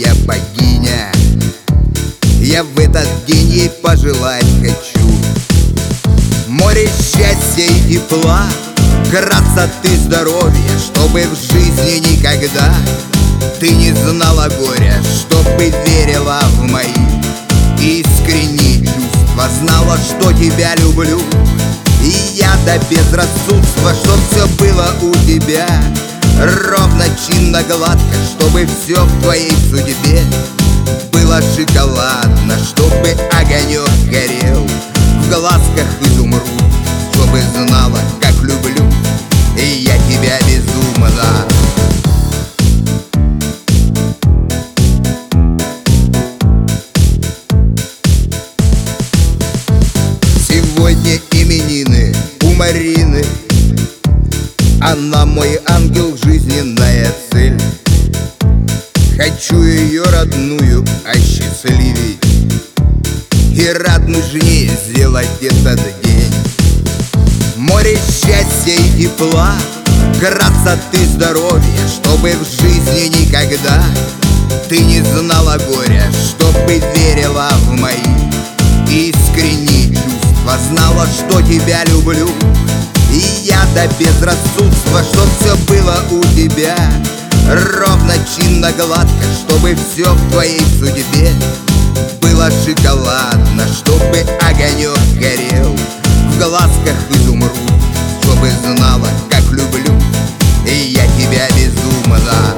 моя богиня. Я в этот день ей пожелать хочу море счастья и тепла, красоты, здоровья, чтобы в жизни никогда ты не знала горя, чтобы верила в мои искренние чувства, знала, что тебя люблю, и я до безрассудства, чтоб все было у тебя ровно, чинно, гладко, чтобы все в твоей судьбе было шоколадно, чтобы огонек горел в глазках изумруд, чтобы знала, как люблю, и я тебя безумно. Сегодня именины у Марины, она мой ангел, жизненная цель. Хочу ее родную осчастливить и рад нужнее сделать этот день. Море счастья и тепла, красоты, здоровья, чтобы в жизни никогда ты не знала горя, чтобы верила в мои искренние чувства, знала, что тебя люблю, и я до безрассудства, чтоб все было у тебя ровно, чинно, гладко, чтобы все в твоей судьбе было шоколадно, чтобы огонек горел в глазках изумруд, чтобы знала, как люблю, и я тебя безумно.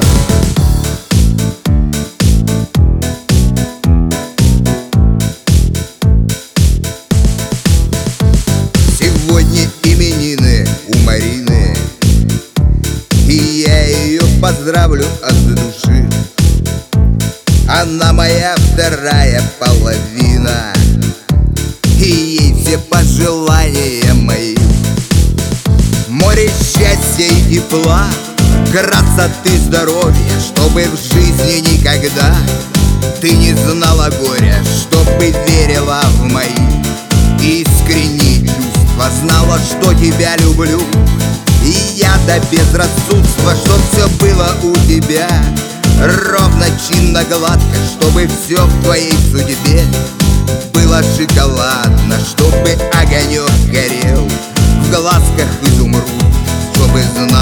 Сегодня именины у Марины, и я ее поздравлю от души. Она моя вторая половина, и ей все пожелания мои. Море счастья и тепла, красоты, здоровья, чтобы в жизни никогда ты не знала горя, чтобы верила в мои искренние чувства, знала, что тебя люблю, и я до безрассудства, чтоб все было у тебя ровно, чинно, гладко, чтобы все в твоей судьбе было шоколадно, чтобы огонек горел в глазках изумруд, чтобы знала,